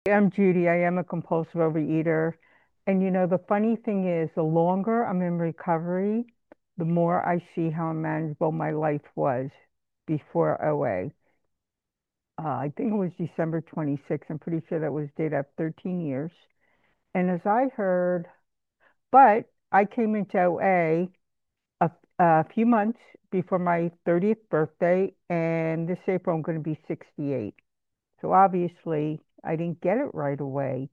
I'm Judy. I am a compulsive overeater. And the funny thing is, the longer I'm in recovery, the more I see how unmanageable my life was before OA. I think it was December 26th. I'm pretty sure that was date after 13 years. And as I heard, but I came into OA a few months before my 30th birthday, and this April I'm going to be 68. So obviously, I didn't get it right away.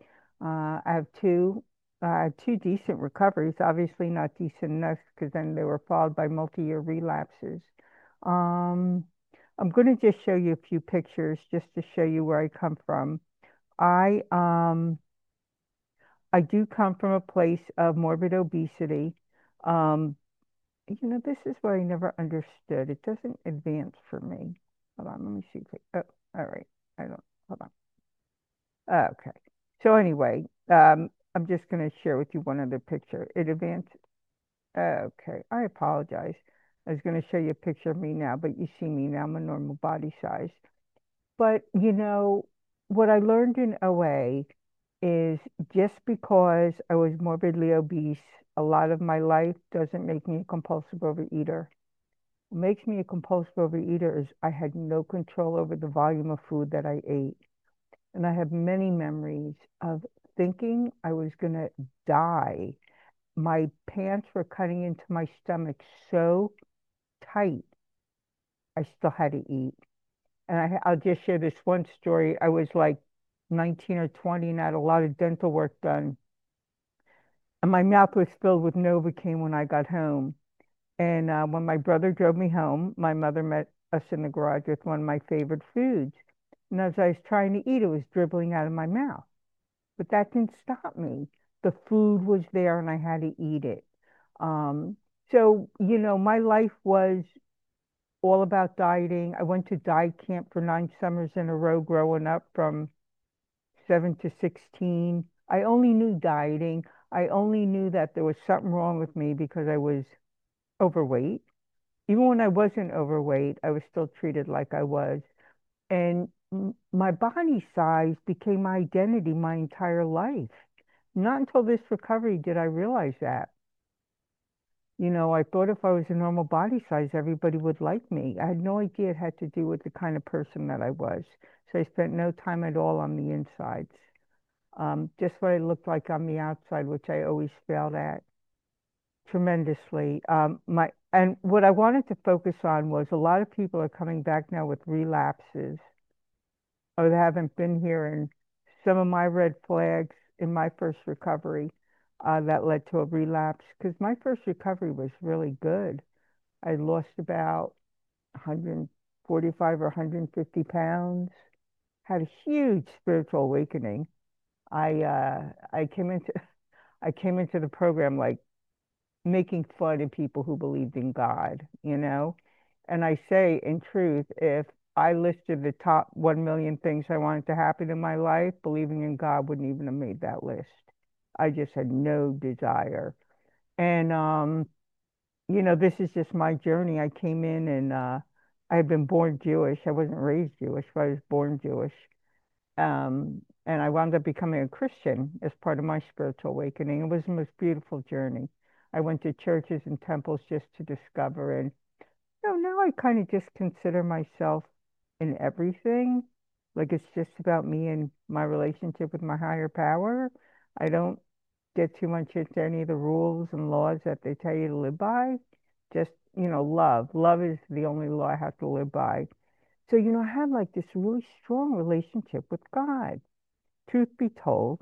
I have two decent recoveries. Obviously, not decent enough because then they were followed by multi-year relapses. Um, I'm going to just show you a few pictures just to show you where I come from. I um, I do come from a place of morbid obesity. Um, this is what I never understood. It doesn't advance for me. Hold on, let me see. Oh, all right. I don't. Hold on. Okay. So anyway, I'm just going to share with you one other picture. It advanced. Okay. I apologize. I was going to show you a picture of me now, but you see me now. I'm a normal body size. But what I learned in OA is just because I was morbidly obese, a lot of my life doesn't make me a compulsive overeater. What makes me a compulsive overeater is I had no control over the volume of food that I ate. And I have many memories of thinking I was going to die. My pants were cutting into my stomach so tight, I still had to eat. And I'll just share this one story. I was like 19 or 20 and had a lot of dental work done. And my mouth was filled with Novocaine when I got home. And when my brother drove me home, my mother met us in the garage with one of my favorite foods. And as I was trying to eat, it was dribbling out of my mouth. But that didn't stop me. The food was there and I had to eat it. Um, so, my life was all about dieting. I went to diet camp for 9 summers in a row growing up from 7 to 16. I only knew dieting. I only knew that there was something wrong with me because I was overweight. Even when I wasn't overweight, I was still treated like I was. And my body size became my identity my entire life. Not until this recovery did I realize that. I thought if I was a normal body size, everybody would like me. I had no idea it had to do with the kind of person that I was. So I spent no time at all on the insides. Just what I looked like on the outside, which I always failed at tremendously. And what I wanted to focus on was a lot of people are coming back now with relapses or they haven't been here. And some of my red flags in my first recovery that led to a relapse, because my first recovery was really good. I lost about 145 or 150 pounds, had a huge spiritual awakening. I came into I came into the program like making fun of people who believed in God. And I say, in truth, if I listed the top 1 million things I wanted to happen in my life, believing in God wouldn't even have made that list. I just had no desire. And, this is just my journey. I came in and I had been born Jewish. I wasn't raised Jewish, but I was born Jewish. And I wound up becoming a Christian as part of my spiritual awakening. It was the most beautiful journey. I went to churches and temples just to discover, and now I kind of just consider myself in everything. Like it's just about me and my relationship with my higher power. I don't get too much into any of the rules and laws that they tell you to live by. Just, love. Love is the only law I have to live by. So, I had like this really strong relationship with God. Truth be told,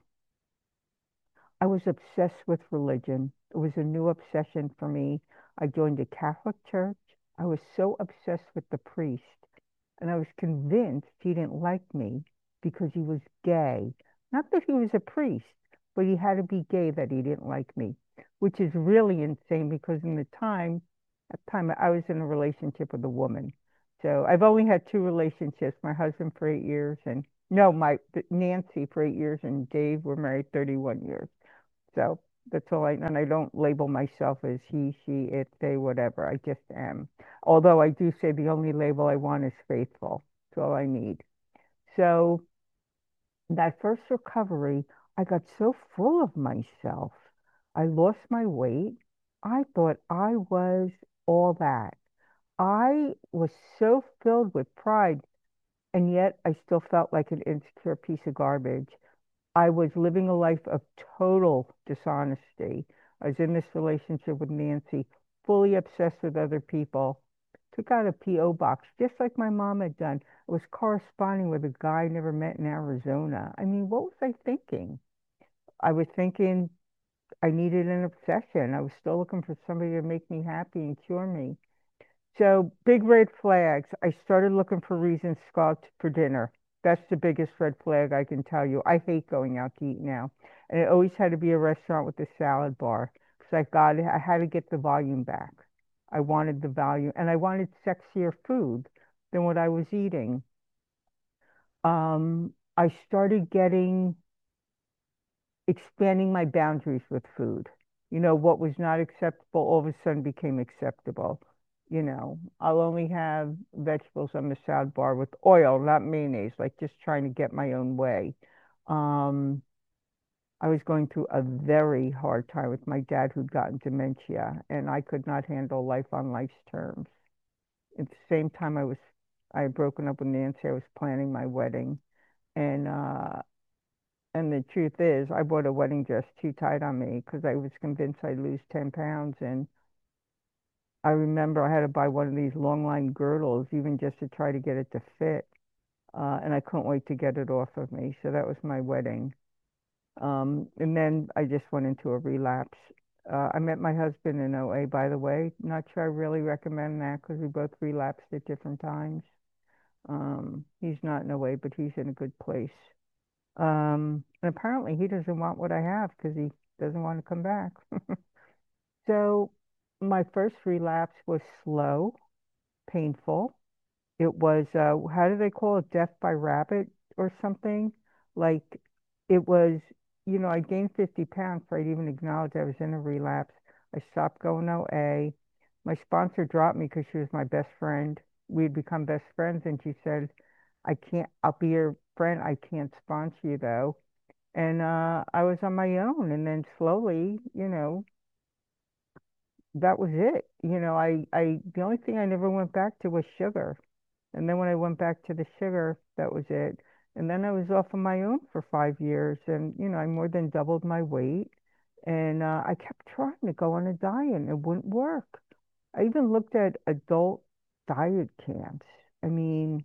I was obsessed with religion. It was a new obsession for me. I joined a Catholic church. I was so obsessed with the priest, and I was convinced he didn't like me because he was gay. Not that he was a priest, but he had to be gay that he didn't like me, which is really insane because at the time I was in a relationship with a woman. So I've only had two relationships, my husband for 8 years and no, Nancy for 8 years and Dave, we're married 31 years. So that's all and I don't label myself as he, she, it, they, whatever. I just am. Although I do say the only label I want is faithful. That's all I need. So That first recovery, I got so full of myself. I lost my weight. I thought I was all that. I was so filled with pride, and yet I still felt like an insecure piece of garbage. I was living a life of total dishonesty. I was in this relationship with Nancy, fully obsessed with other people. Took out a P.O. box, just like my mom had done. I was corresponding with a guy I never met in Arizona. I mean, what was I thinking? I was thinking I needed an obsession. I was still looking for somebody to make me happy and cure me. So big red flags. I started looking for reasons to go out for dinner. That's the biggest red flag I can tell you. I hate going out to eat now. And it always had to be a restaurant with a salad bar because I had to get the volume back. I wanted the value and I wanted sexier food than what I was eating. I started expanding my boundaries with food. What was not acceptable all of a sudden became acceptable. I'll only have vegetables on the salad bar with oil, not mayonnaise, like just trying to get my own way. Um, I was going through a very hard time with my dad who'd gotten dementia, and I could not handle life on life's terms. At the same time, I had broken up with Nancy. I was planning my wedding, and the truth is, I bought a wedding dress too tight on me because I was convinced I'd lose 10 pounds. And I remember I had to buy one of these long line girdles even just to try to get it to fit. And I couldn't wait to get it off of me. So that was my wedding. And then I just went into a relapse. I met my husband in OA, by the way. Not sure I really recommend that because we both relapsed at different times. He's not in OA, but he's in a good place. And apparently he doesn't want what I have because he doesn't want to come back. So my first relapse was slow, painful. It was, how do they call it? Death by rabbit or something? Like it was, I gained 50 pounds before I'd even acknowledge I was in a relapse. I stopped going to OA. My sponsor dropped me because she was my best friend. We had become best friends, and she said, I'll be your friend. I can't sponsor you though. And I was on my own. And then slowly, that was it. The only thing I never went back to was sugar. And then when I went back to the sugar, that was it. And then I was off on my own for 5 years. And, I more than doubled my weight. And I kept trying to go on a diet and it wouldn't work. I even looked at adult diet camps. I mean,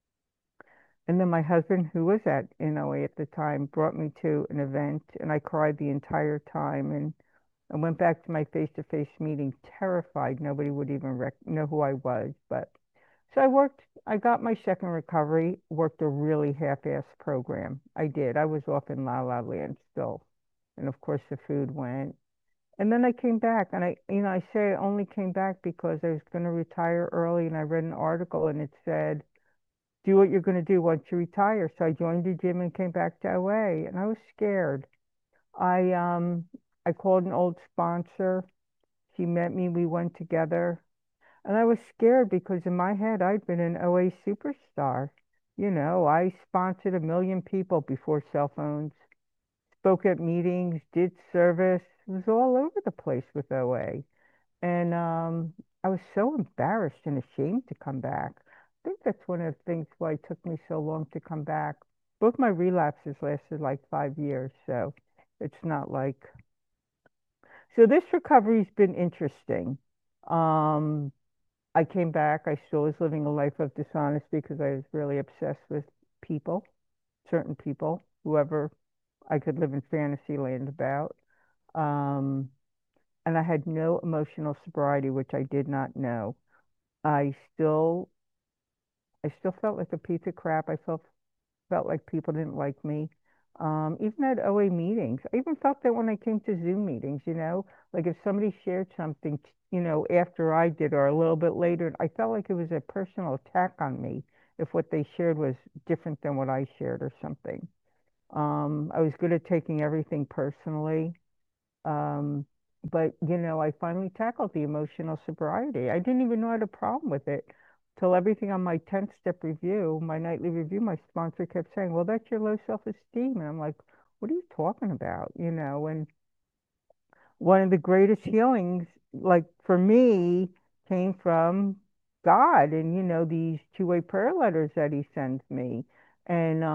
and then my husband, who was at NOA at the time, brought me to an event and I cried the entire time. And I went back to my face-to-face meeting terrified nobody would even know who I was. But so I got my second recovery, worked a really half-assed program. I did. I was off in La La Land still. And of course the food went. And then I came back and I say I only came back because I was going to retire early and I read an article and it said, do what you're going to do once you retire. So I joined the gym and came back to OA and I was scared. I um I called an old sponsor. She met me, we went together. And I was scared because in my head I'd been an OA superstar. I sponsored 1 million people before cell phones, spoke at meetings, did service, was all over the place with OA. And I was so embarrassed and ashamed to come back. I think that's one of the things why it took me so long to come back. Both my relapses lasted like 5 years, so it's not like. So this recovery's been interesting. Um, I came back. I still was living a life of dishonesty because I was really obsessed with people, certain people, whoever I could live in fantasy land about. Um, and I had no emotional sobriety, which I did not know. I still, I still felt like a piece of crap. I felt like people didn't like me. Even at OA meetings, I even felt that when I came to Zoom meetings, like if somebody shared something, after I did or a little bit later, I felt like it was a personal attack on me if what they shared was different than what I shared or something. I was good at taking everything personally. Um, but I finally tackled the emotional sobriety. I didn't even know I had a problem with it. till everything on my 10 step review, my nightly review, my sponsor kept saying, well, that's your low self-esteem. And I'm like, what are you talking about? And one of the greatest healings, like for me, came from God and, these two-way prayer letters that he sends me. And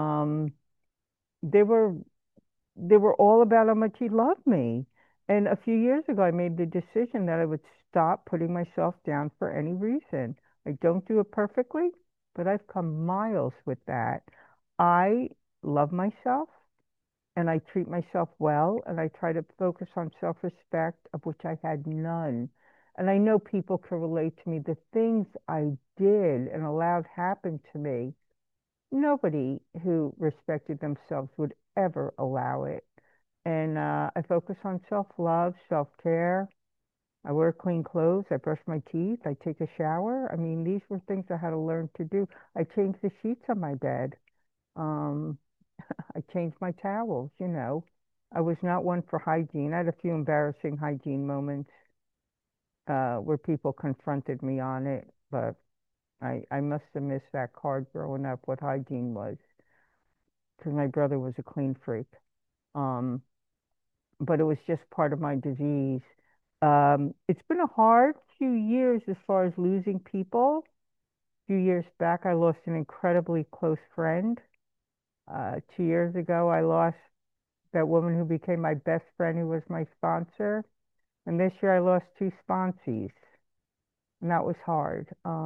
they were they were all about how much he loved me. And a few years ago, I made the decision that I would stop putting myself down for any reason. I don't do it perfectly, but I've come miles with that. I love myself and I treat myself well and I try to focus on self-respect, of which I had none. And I know people can relate to me. The things I did and allowed happen to me, nobody who respected themselves would ever allow it. And I focus on self-love, self-care. I wear clean clothes. I brush my teeth. I take a shower. I mean, these were things I had to learn to do. I changed the sheets on my bed. Um, I changed my towels. I was not one for hygiene. I had a few embarrassing hygiene moments where people confronted me on it, but I must have missed that card growing up, what hygiene was, because my brother was a clean freak. Um, but it was just part of my disease. It's been a hard few years as far as losing people. A few years back, I lost an incredibly close friend. 2 years ago, I lost that woman who became my best friend, who was my sponsor. And this year, I lost two sponsees, and that was hard.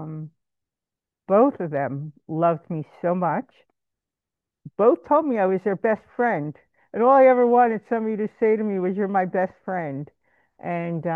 Both of them loved me so much. Both told me I was their best friend. And all I ever wanted somebody to say to me was, "You're my best friend." And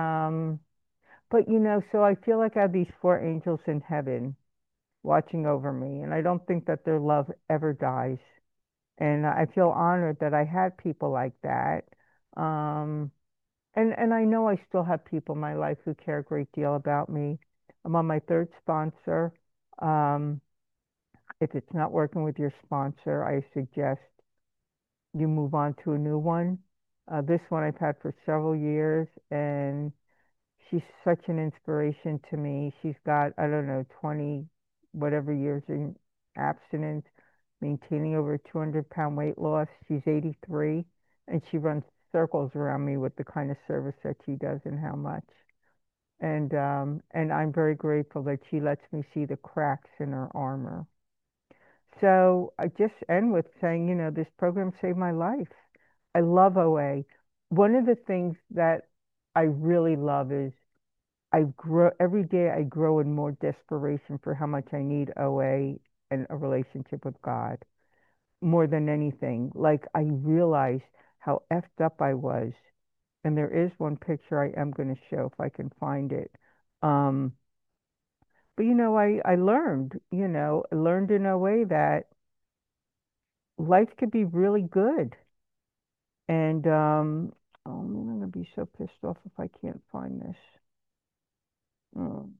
but so I feel like I have these four angels in heaven watching over me, and I don't think that their love ever dies. And I feel honored that I had people like that. Um, and I know I still have people in my life who care a great deal about me. I'm on my third sponsor. Um, if it's not working with your sponsor, I suggest you move on to a new one. This one I've had for several years, and she's such an inspiration to me. She's got, I don't know, 20 whatever years in abstinence, maintaining over 200-pound weight loss. She's 83, and she runs circles around me with the kind of service that she does and how much. And I'm very grateful that she lets me see the cracks in her armor. So I just end with saying, this program saved my life. I love OA. One of the things that I really love is I grow every day. I grow in more desperation for how much I need OA and a relationship with God more than anything. Like I realize how effed up I was, and there is one picture I am going to show if I can find it. Um, but I learned, I learned in a way that life could be really good. And oh man, I'm gonna be so pissed off if I can't find this. Oh,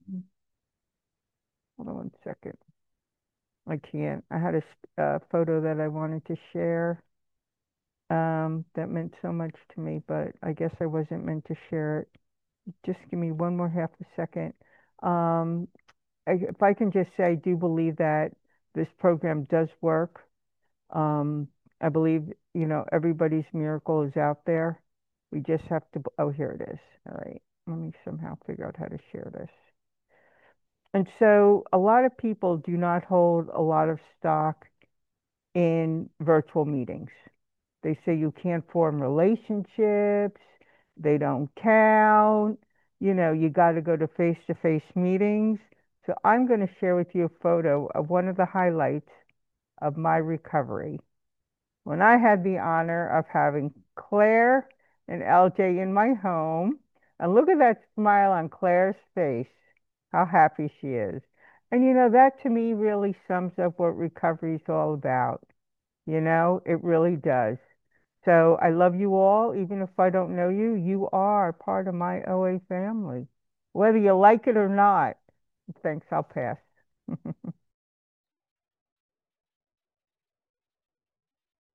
hold on 1 second. I can't. I had a photo that I wanted to share that meant so much to me, but I guess I wasn't meant to share it. Just give me one more half a second. Um, if I can just say, I do believe that this program does work. Um, I believe, everybody's miracle is out there. We just have to, oh, here it is. All right. Let me somehow figure out how to share this. And so a lot of people do not hold a lot of stock in virtual meetings. They say you can't form relationships, they don't count, you got to go to face meetings. So I'm going to share with you a photo of one of the highlights of my recovery when I had the honor of having Claire and LJ in my home. And look at that smile on Claire's face, how happy she is. And that to me really sums up what recovery is all about. It really does. So I love you all, even if I don't know you. You are part of my OA family, whether you like it or not. Thanks, I'll pass.